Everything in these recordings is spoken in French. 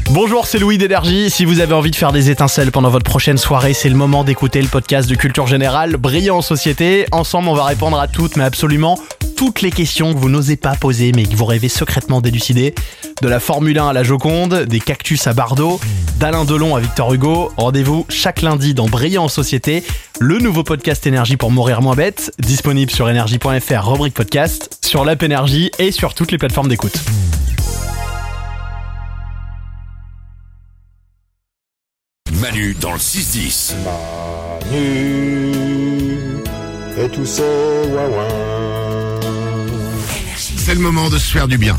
Bonjour, c'est Louis d'Énergie. Si vous avez envie de faire des étincelles pendant votre prochaine soirée, c'est le moment d'écouter le podcast de Culture Générale, Brillant en Société. Ensemble, on va répondre à toutes, mais absolument toutes les questions que vous n'osez pas poser, mais que vous rêvez secrètement d'élucider. De la Formule 1 à la Joconde, des cactus à Bardot, d'Alain Delon à Victor Hugo. Rendez-vous chaque lundi dans Brillant en Société, le nouveau podcast Énergie pour mourir moins bête, disponible sur énergie.fr, rubrique podcast, sur l'app Énergie et sur toutes les plateformes d'écoute. Manu dans le 6-10. Manu et tous ses ouin-ouin. C'est le moment de se faire du bien.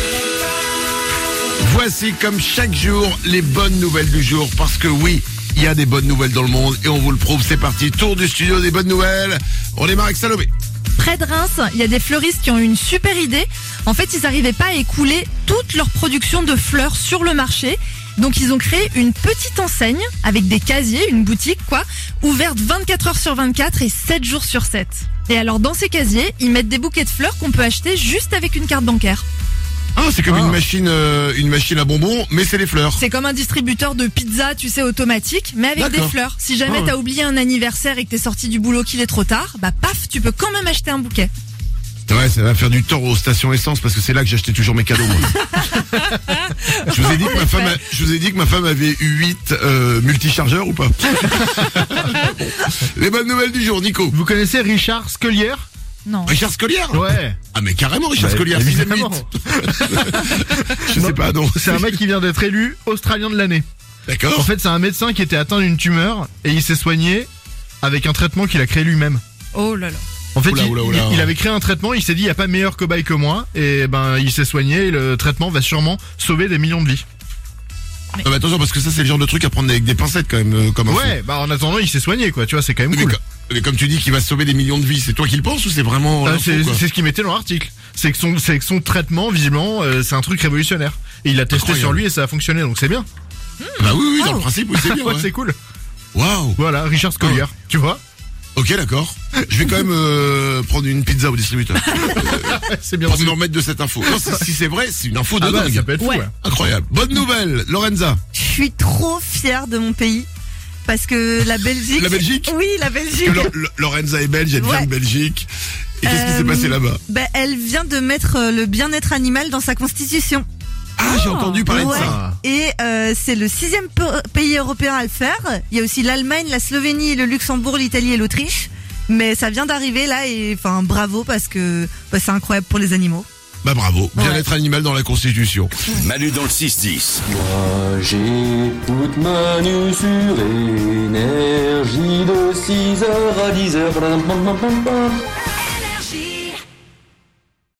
Voici comme chaque jour les bonnes nouvelles du jour, parce que oui, il y a des bonnes nouvelles dans le monde et on vous le prouve. C'est parti, tour du studio des bonnes nouvelles. On démarre avec Salomé. Près de Reims, il y a des fleuristes qui ont eu une super idée. En fait, ils n'arrivaient pas à écouler toute leur production de fleurs sur le marché. Donc ils ont créé une petite enseigne avec des casiers, une boutique quoi, ouverte 24 heures sur 24 et 7 jours sur 7. Et alors dans ces casiers, ils mettent des bouquets de fleurs qu'on peut acheter juste avec une carte bancaire. Ah, c'est comme une machine à bonbons, mais c'est les fleurs. C'est comme un distributeur de pizza, tu sais, automatique, mais avec des fleurs. Si jamais t'as oublié un anniversaire et que t'es sorti du boulot qu'il est trop tard, bah paf, tu peux quand même acheter un bouquet. Ouais, ça va faire du tort aux stations essence parce que c'est là que j'achetais toujours mes cadeaux, moi. Je vous ai dit que ma femme avait eu 8 multichargeurs ou pas? Les bonnes nouvelles du jour, Nico. Vous connaissez Richard Scollier? Non. Richard Scollier? Ouais. Ah mais carrément Richard Scollier, évidemment. Je sais pas, non. C'est un mec qui vient d'être élu Australien de l'année. D'accord. En fait, c'est un médecin qui était atteint d'une tumeur et il s'est soigné avec un traitement qu'il a créé lui-même. Oh là là. En fait, Oula. il avait créé un traitement, il s'est dit il n'y a pas meilleur cobaye que moi, et ben il s'est soigné et le traitement va sûrement sauver des millions de vies. Ah bah attention, parce que ça c'est le genre de truc à prendre avec des pincettes quand même, comme info. Ouais, bah en attendant il s'est soigné quoi, tu vois, c'est quand même cool. Mais comme tu dis qu'il va sauver des millions de vies, c'est toi qui le penses ou c'est vraiment c'est ce qu'il mettait dans l'article. C'est que son traitement, visiblement, c'est un truc révolutionnaire. Et il l'a testé sur lui et ça a fonctionné, donc c'est bien. Bah oui, dans le principe, oui, c'est bien. Ouais, Ouais. c'est cool. Waouh. Voilà, Richard Scollier, tu vois. Ok, d'accord. Je vais quand même prendre une pizza au distributeur. C'est bien. Pour me remettre de cette info. Non, si c'est vrai, c'est une info de dingue. Ça peut être fou, ouais. Incroyable. Bonne nouvelle, Lorenza. Je suis trop fière de mon pays. Parce que la Belgique... La Belgique? Oui, la Belgique. Lorenza est belge, elle vient de Belgique. Et qu'est-ce qui s'est passé là-bas? Elle vient de mettre le bien-être animal dans sa constitution. Ah, j'ai entendu parler de ça. Et c'est le 6e pays européen à le faire. Il y a aussi l'Allemagne, la Slovénie, le Luxembourg, l'Italie et l'Autriche. Mais ça vient d'arriver là et enfin bravo parce que c'est incroyable pour les animaux. Bah bravo, bien-être animal dans la Constitution. Manu dans le 6-10. Moi j'écoute Manu sur Énergie de 6h à 10h.